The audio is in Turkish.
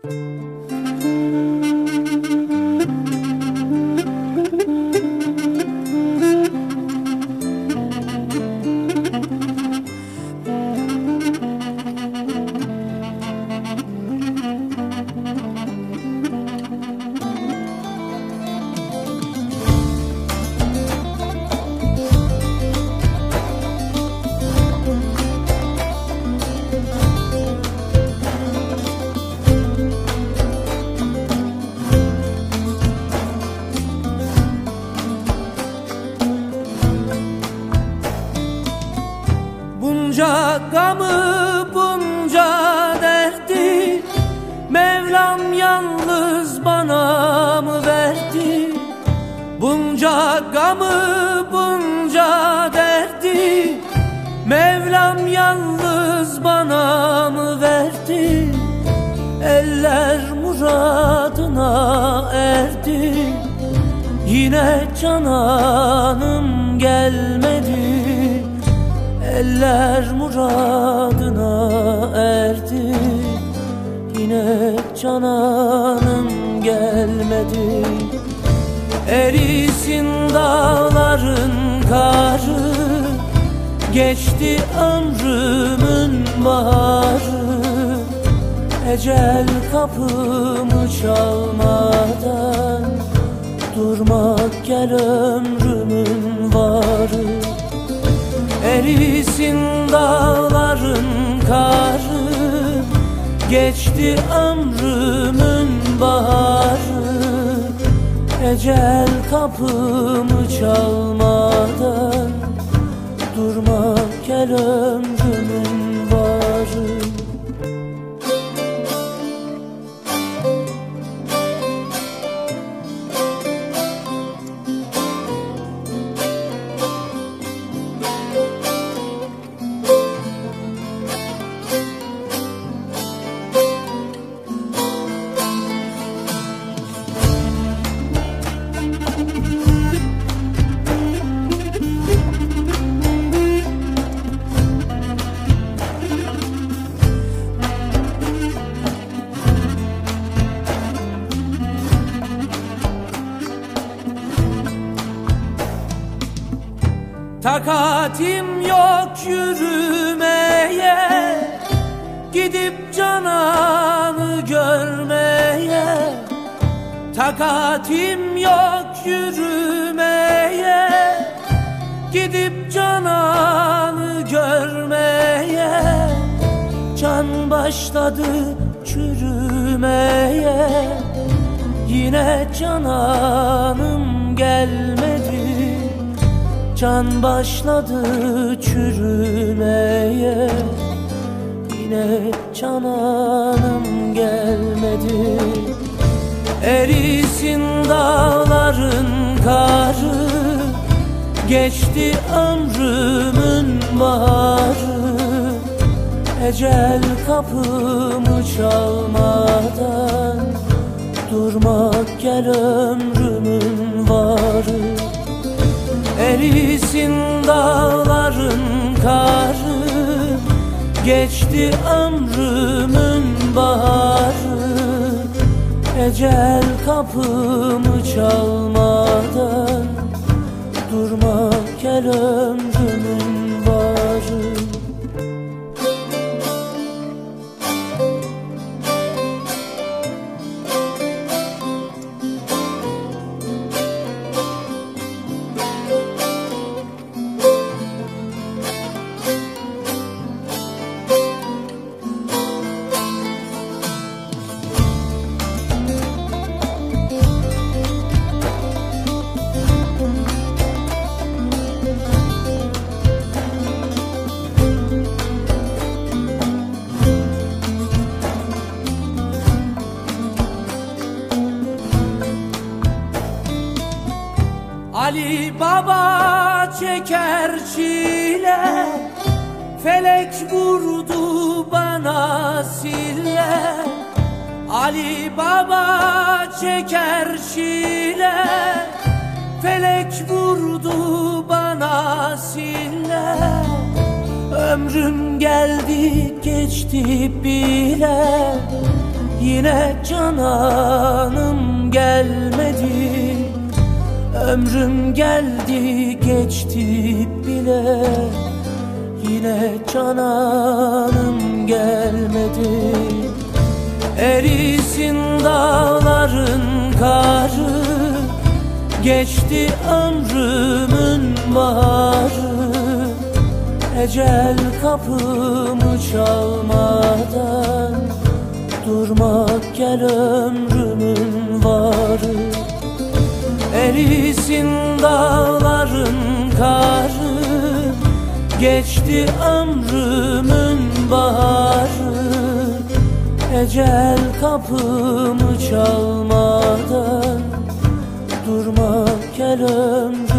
Bunca gamı, bunca derdi Mevlam yalnız bana mı verdi? Bunca gamı, bunca derdi Mevlam yalnız bana mı verdi? Eller muradına erdi, yine cananım gelmedi. Eller muradına erdi, yine cananım gelmedi. Erisin dağların karı, geçti ömrümün baharı. Ecel kapımı çalmadan durmak gel ömrümün varı. Erisin dağların karı, geçti ömrümün baharı. Ecel kapımı çalmadan durmak gel ömrümün varı. Takatim yok yürümeye, gidip cananı görmeye. Takatim yok yürümeye, gidip cananı görmeye. Can başladı çürümeye, yine cananım gelmedi. Can başladı çürümeye, yine cananım gelmedi. Erisin dağların karı, geçti ömrümün baharı. Ecel kapımı çalmadan durmak gel ömrümün varı. Erisin dağların karı, geçti ömrümün baharı. Ecel kapımı çalmadan durmak gel ömrümün varı. Ali Baba çeker çile, felek vurdu bana sille. Ali Baba çeker çile, felek vurdu bana sille. Ömrüm geldi geçti bile, Yine cananım gelmedi, ömrüm geldi geçti bile. Yine cananım gelmedi. Erisin dağların karı, geçti ömrümün baharı. Ecel kapımı çalmadan durma gel ömrümün varı. Erisin dağların karı, geçti ömrümün baharı. Ecel kapımı çalmadan durma gel ömrümün